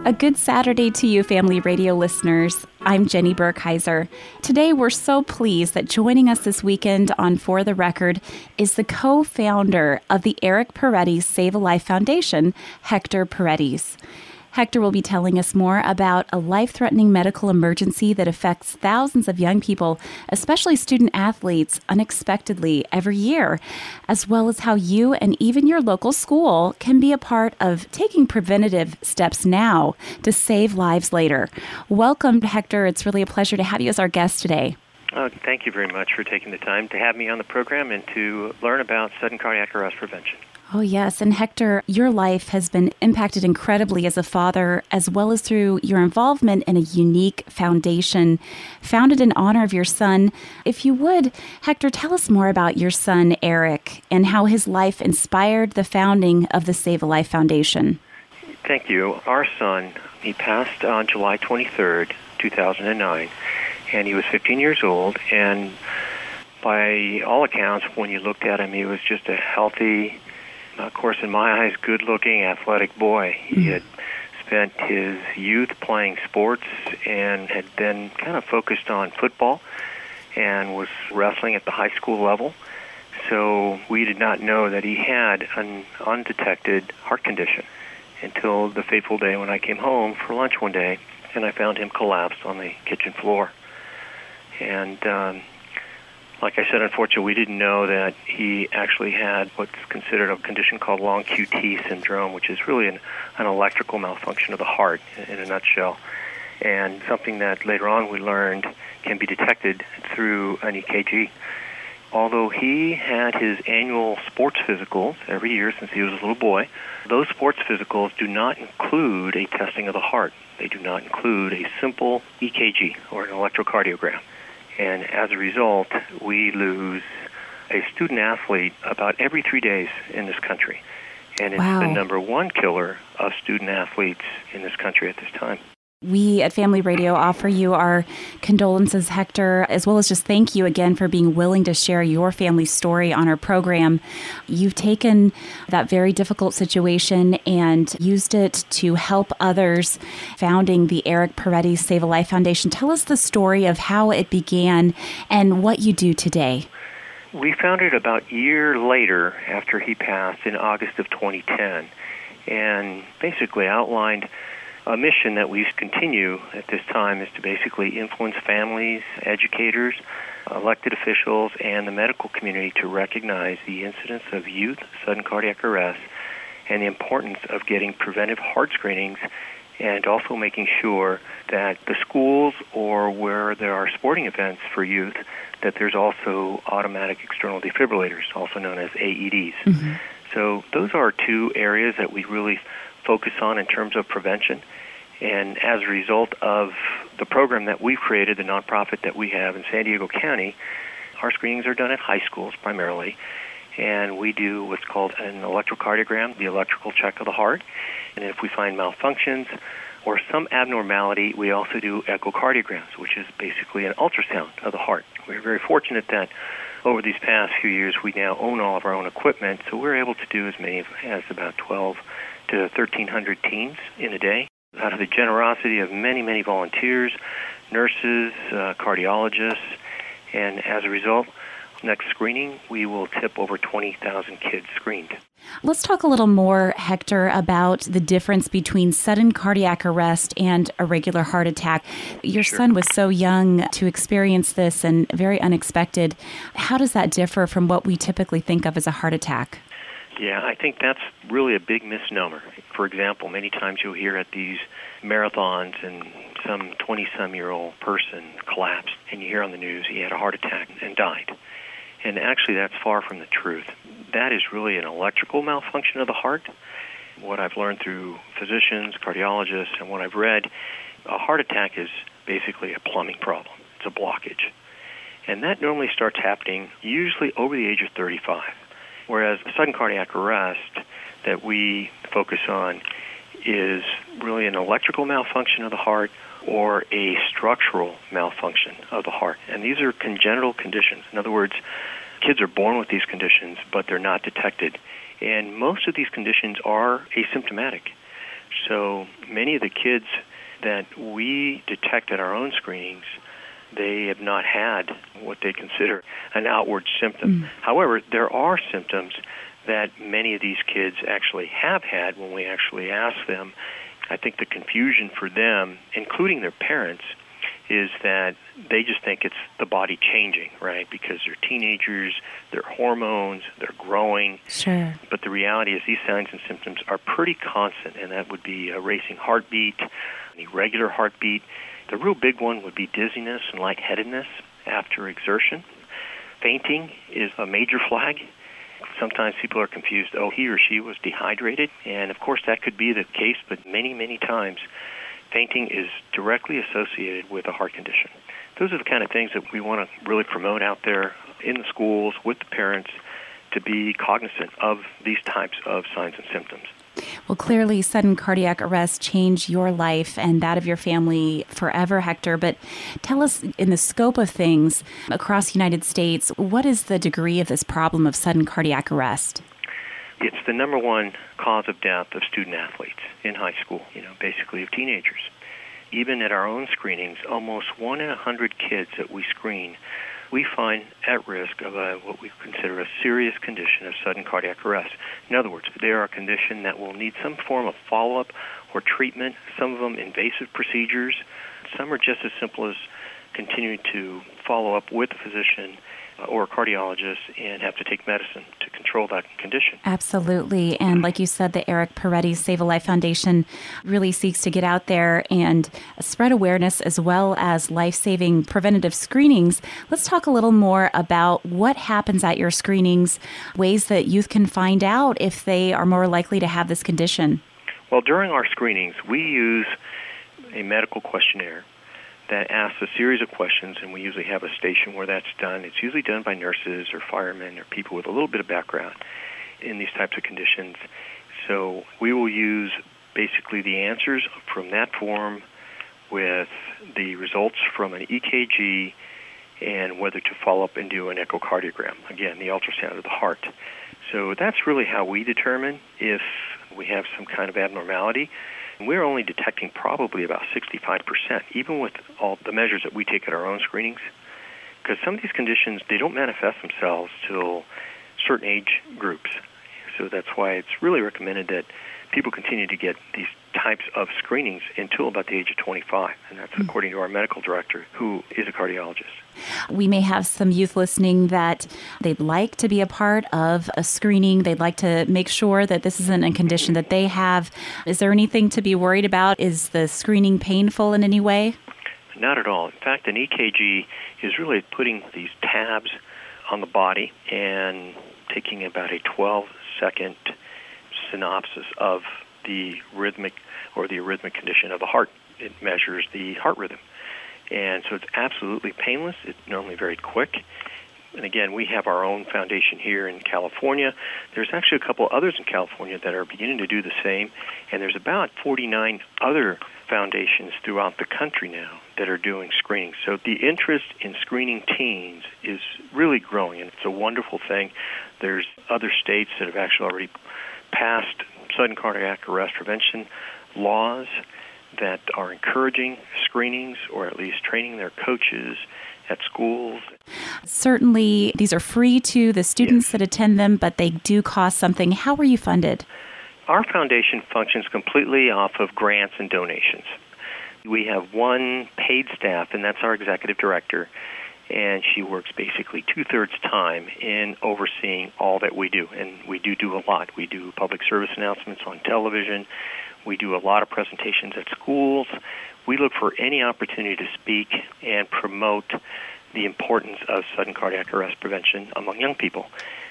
A good Saturday to you, Family Radio listeners. I'm Jenny Burkheiser. Today, we're so pleased that joining us this weekend on For the Record is the co-founder of the Eric Paredes Save a Life Foundation, Hector Paredes. Hector will be telling us more about a life-threatening medical emergency that affects thousands of young people, especially student athletes, unexpectedly every year, as well as how you and even your local school can be a part of taking preventative steps now to save lives later. Welcome, Hector. It's really a pleasure to have you as our guest today. Thank you very much for taking the time to have me on the program and to learn about sudden cardiac arrest prevention. Oh, yes. And Hector, your life has been impacted incredibly as a father, as well as through your involvement in a unique foundation founded in honor of your son. If you would, Hector, tell us more about your son, Eric, and how his life inspired the founding of the Save a Life Foundation. Thank you. Our son, he passed on July 23rd, 2009, and he was 15 years old. And by all accounts, when you looked at him, he was just a healthy, of course, in my eyes, good-looking, athletic boy. He had spent his youth playing sports and had then kind of focused on football and was wrestling at the high school level. So we did not know that he had an undetected heart condition until the fateful day when I came home for lunch one day and I found him collapsed on the kitchen floor. And like I said, unfortunately, we didn't know that he actually had what's considered a condition called long QT syndrome, which is really an electrical malfunction of the heart in a nutshell, and something that later on we learned can be detected through an EKG. Although he had his annual sports physicals every year since he was a little boy, those sports physicals do not include a testing of the heart. They do not include a simple EKG or an electrocardiogram. And as a result, we lose a student athlete about every 3 days in this country. And it's the number one killer of student athletes in this country at this time. We at Family Radio offer you our condolences, Hector, as well as just thank you again for being willing to share your family's story on our program. You've taken that very difficult situation and used it to help others, founding the Eric Paredes Save a Life Foundation. Tell us the story of how it began and what you do today. We founded about a year later after he passed in August of 2010 and basically outlined a mission that we continue at this time is to basically influence families, educators, elected officials, and the medical community to recognize the incidence of youth sudden cardiac arrest and the importance of getting preventive heart screenings and also making sure that the schools or where there are sporting events for youth, that there's also automatic external defibrillators, also known as AEDs. Mm-hmm. So those are two areas that we really focus on in terms of prevention. And as a result of the program that we've created, the nonprofit that we have in San Diego County, our screenings are done at high schools primarily. And we do what's called an electrocardiogram, the electrical check of the heart. And if we find malfunctions or some abnormality, we also do echocardiograms, which is basically an ultrasound of the heart. We're very fortunate that over these past few years, we now own all of our own equipment, so we're able to do as many as about 12 to 1,300 teams in a day. Out of the generosity of many, many volunteers, nurses, cardiologists, and as a result, next screening, we will tip over 20,000 kids screened. Let's talk a little more, Hector, about the difference between sudden cardiac arrest and a regular heart attack. Your son was so young to experience this and very unexpected. How does that differ from what we typically think of as a heart attack? Yeah, I think that's really a big misnomer. For example, many times you'll hear at these marathons and some 20-some-year-old person collapsed, and you hear on the news he had a heart attack and died. And actually, that's far from the truth. That is really an electrical malfunction of the heart. What I've learned through physicians, cardiologists, and what I've read, a heart attack is basically a plumbing problem. It's a blockage. And that normally starts happening usually over the age of 35. Whereas sudden cardiac arrest that we focus on is really an electrical malfunction of the heart or a structural malfunction of the heart. And these are congenital conditions. In other words, kids are born with these conditions, but they're not detected. And most of these conditions are asymptomatic. So many of the kids that we detect at our own screenings, they have not had what they consider an outward symptom. However, there are symptoms that many of these kids actually have had when we actually ask them. I think the confusion for them, including their parents, is that they just think it's the body changing, right? Because they're teenagers, their hormones, they're growing. Sure. But the reality is these signs and symptoms are pretty constant, and that would be a racing heartbeat, an irregular heartbeat. The real big one would be dizziness and lightheadedness after exertion. Fainting is a major flag. Sometimes people are confused, he or she was dehydrated, and of course that could be the case, but many, many times fainting is directly associated with a heart condition. Those are the kind of things that we want to really promote out there in the schools with the parents to be cognizant of these types of signs and symptoms. Well, clearly, sudden cardiac arrest changed your life and that of your family forever, Hector. But tell us, in the scope of things across the United States, what is the degree of this problem of sudden cardiac arrest? It's the number one cause of death of student athletes in high school, basically of teenagers. Even at our own screenings, almost 1 in 100 kids that we screen, we find at risk of what we consider a serious condition of sudden cardiac arrest. In other words, they are a condition that will need some form of follow-up or treatment, some of them invasive procedures. Some are just as simple as continuing to follow up with a physician or a cardiologist and have to take medicine to control that condition. Absolutely. And like you said, the Eric Peretti Save a Life Foundation really seeks to get out there and spread awareness as well as life-saving preventative screenings. Let's talk a little more about what happens at your screenings, ways that youth can find out if they are more likely to have this condition. Well, during our screenings, we use a medical questionnaire that asks a series of questions, and we usually have a station where that's done. It's usually done by nurses or firemen or people with a little bit of background in these types of conditions. So we will use basically the answers from that form with the results from an EKG and whether to follow up and do an echocardiogram, again, the ultrasound of the heart. So that's really how we determine if we have some kind of abnormality. We're only detecting probably about 65%, even with all the measures that we take at our own screenings, because some of these conditions, they don't manifest themselves till certain age groups. So that's why it's really recommended that people continue to get these types of screenings until about the age of 25, and that's according to our medical director, who is a cardiologist. We may have some youth listening that they'd like to be a part of a screening. They'd like to make sure that this isn't a condition that they have. Is there anything to be worried about? Is the screening painful in any way? Not at all. In fact, an EKG is really putting these tabs on the body and taking about a 12-second synopsis of the rhythmic or the arrhythmic condition of the heart. It measures the heart rhythm. And so it's absolutely painless. It's normally very quick. And again, we have our own foundation here in California. There's actually a couple others in California that are beginning to do the same. And there's about 49 other foundations throughout the country now that are doing screening. So the interest in screening teens is really growing, and it's a wonderful thing. There's other states that have actually already passed sudden cardiac arrest prevention laws that are encouraging screenings or at least training their coaches at schools. Certainly, these are free to the students that attend them, but they do cost something. How are you funded? Our foundation functions completely off of grants and donations. We have one paid staff, and that's our executive director, and she works basically 2/3 time in overseeing all that we do. And we do a lot. We do public service announcements on television. We do a lot of presentations at schools. We look for any opportunity to speak and promote the importance of sudden cardiac arrest prevention among young people.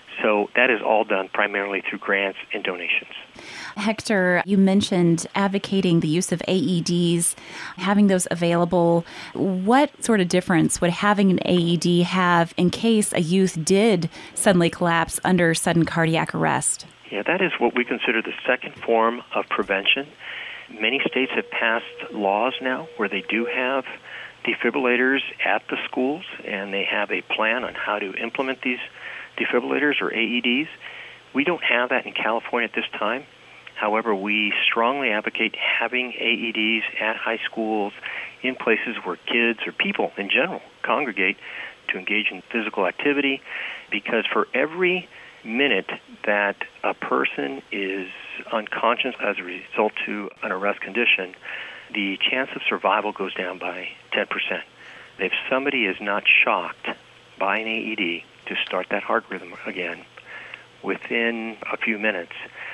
So that is all done primarily through grants and donations. Hector, you mentioned advocating the use of AEDs, having those available. What sort of difference would having an AED have in case a youth did suddenly collapse under sudden cardiac arrest? Yeah, that is what we consider the second form of prevention. Many states have passed laws now where they do have defibrillators at the schools, and they have a plan on how to implement these defibrillators or AEDs. We don't have that in California at this time, However, we strongly advocate having AEDs at high schools, in places where kids or people in general congregate to engage in physical activity, because for every minute that a person is unconscious as a result to an arrest condition, the chance of survival goes down by 10%. If somebody is not shocked by an AED to start that heart rhythm again, within a few minutes,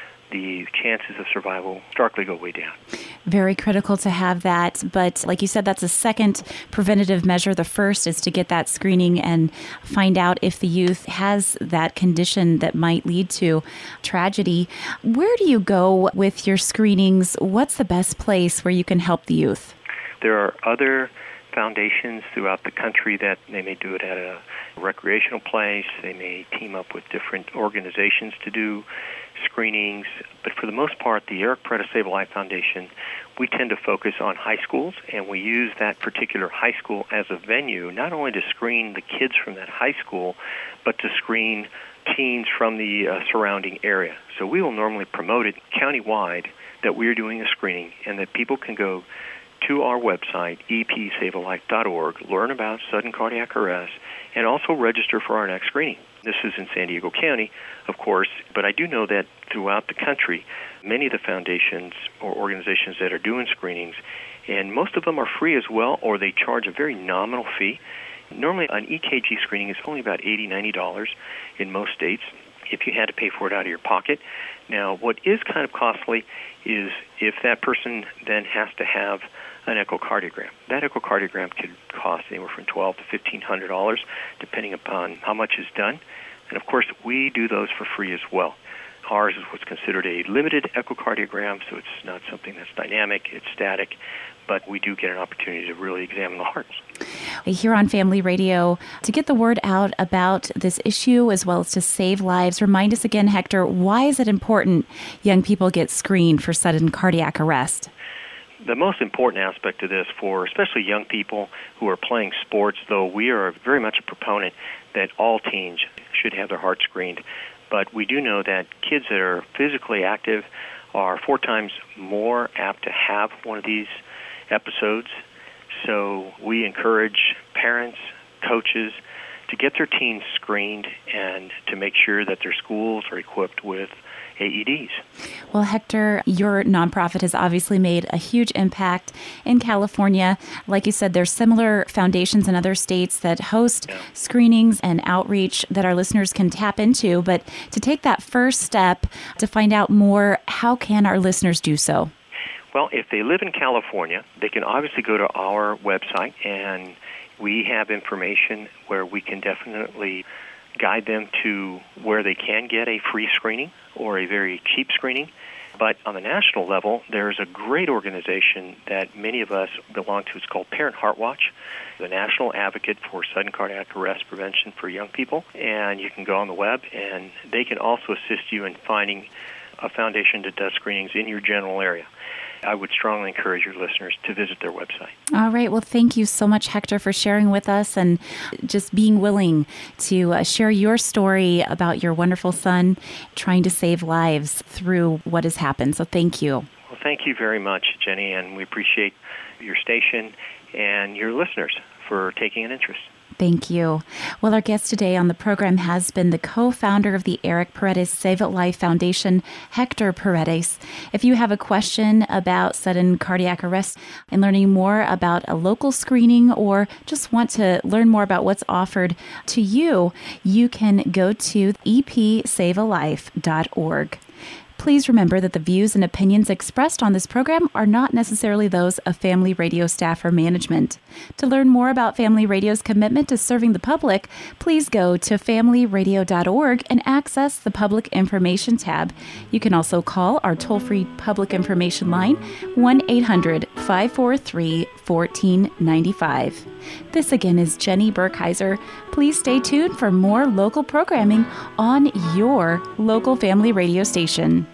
the chances of survival starkly go way down. Very critical to have that. But like you said, that's a second preventative measure. The first is to get that screening and find out if the youth has that condition that might lead to tragedy. Where do you go with your screenings? What's the best place where you can help the youth? There are other foundations throughout the country that they may do it at a recreational place. They may team up with different organizations to do screenings. But for the most part, the Eric Paredes Save a Life Foundation, we tend to focus on high schools, and we use that particular high school as a venue, not only to screen the kids from that high school, but to screen teens from the surrounding area. So we will normally promote it countywide that we are doing a screening, and that people can go to our website, epsavealife.org, learn about sudden cardiac arrest, and also register for our next screening. This is in San Diego County, of course, but I do know that throughout the country, many of the foundations or organizations that are doing screenings, and most of them are free as well, or they charge a very nominal fee. Normally, an EKG screening is only about $80, $90 in most states if you had to pay for it out of your pocket. Now, what is kind of costly is if that person then has to have an echocardiogram. That echocardiogram could cost anywhere from $1,200 to $1,500, depending upon how much is done. And of course, we do those for free as well. Ours is what's considered a limited echocardiogram, so it's not something that's dynamic, it's static, but we do get an opportunity to really examine the hearts. Here on Family Radio, to get the word out about this issue as well as to save lives, remind us again, Hector, why is it important young people get screened for sudden cardiac arrest? The most important aspect of this for especially young people who are playing sports, though we are very much a proponent that all teens should have their heart screened, but we do know that kids that are physically active are 4 times more apt to have one of these episodes. So we encourage parents, coaches, to get their teens screened and to make sure that their schools are equipped with AEDs. Well, Hector, your nonprofit has obviously made a huge impact in California. Like you said, there's similar foundations in other states that host screenings and outreach that our listeners can tap into. But to take that first step to find out more, how can our listeners do so? Well, if they live in California, they can obviously go to our website, and we have information where we can definitely guide them to where they can get a free screening or a very cheap screening. But on the national level, there's a great organization that many of us belong to. It's called Parent Heart Watch, the national advocate for sudden cardiac arrest prevention for young people. And you can go on the web, and they can also assist you in finding a foundation that does screenings in your general area. I would strongly encourage your listeners to visit their website. All right. Well, thank you so much, Hector, for sharing with us and just being willing to share your story about your wonderful son trying to save lives through what has happened. So thank you. Well, thank you very much, Jenny, and we appreciate your station and your listeners for taking an interest. Thank you. Well, our guest today on the program has been the co-founder of the Eric Paredes Save a Life Foundation, Hector Paredes. If you have a question about sudden cardiac arrest and learning more about a local screening or just want to learn more about what's offered to you, you can go to epsavealife.org. Please remember that the views and opinions expressed on this program are not necessarily those of Family Radio staff or management. To learn more about Family Radio's commitment to serving the public, please go to familyradio.org and access the Public Information tab. You can also call our toll-free public information line, 1-800-543-1495. This again is Jenny Burkheiser. Please stay tuned for more local programming on your local Family Radio station.